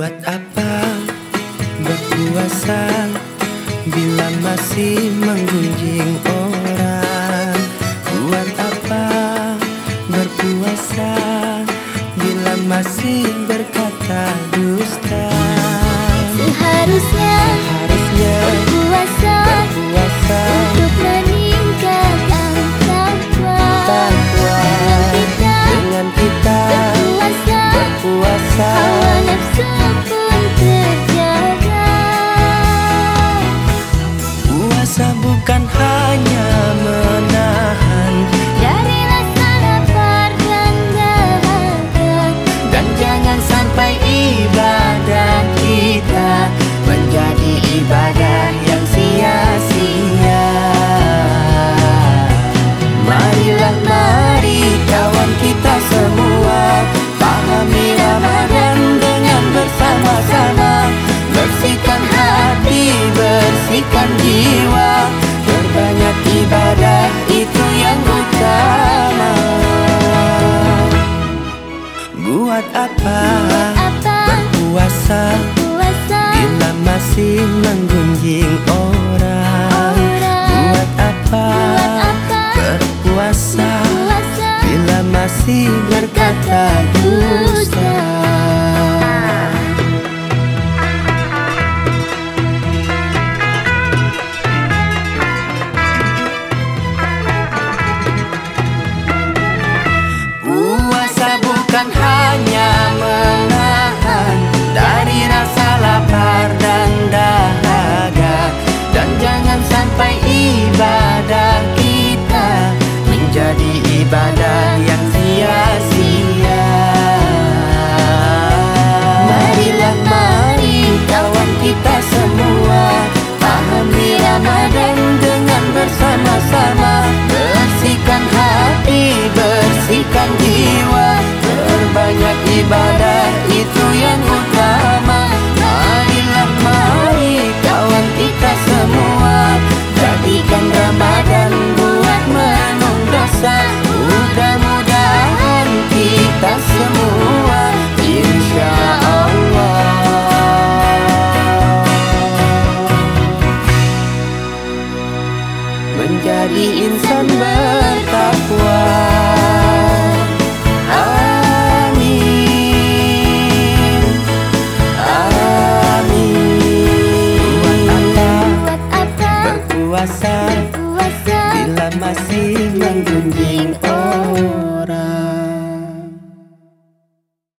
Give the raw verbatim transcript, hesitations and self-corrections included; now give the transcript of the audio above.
Buat apa berpuasa bila masih menggunjing orang? Buat apa berpuasa bila masih berkata dusta? Seharusnya, Seharusnya berpuasa, berpuasa untuk meningkatkan takwa. takwa. Dengan kita, Dengan kita berpuasa, berpuasa, hawa nafsu pun terjaga. puasa bukan hanya menahan Dari rasa lapar dan dahaga, dan jangan sampai ibadah kita menjadi ibadah yang sia-sia. Marilah mari kawan kita semua pahami Ramadan dengan bersama-sama. Bersihkan hati, bersihkan jiwa, perbanyak ibadah itu yang utama. Buat apa apa berpuasa puasa bila masih menggunjing orang? orang? Buat apa Buat apa berpuasa puasa bila masih berkata dusta? Puasa bukan hanya menahan dari rasa lapar dan dahaga, dan jangan sampai ibadah kita menjadi ibadah yang sia-sia. Marilah mari kawan kita semua pahami Ramadan dengan bersama-sama. Bersihkan hati, bersihkan jiwa, perbanyak ibadah itu yang utama. Marilah mari kawan kita semua jadikan Ramadan buat menung dosa. Mudah-mudahan kita semua insya Allah menjadi insan bertakwa. Amin, amin. Buat apa Buat apa berpuasa puasa bila masih menggunjing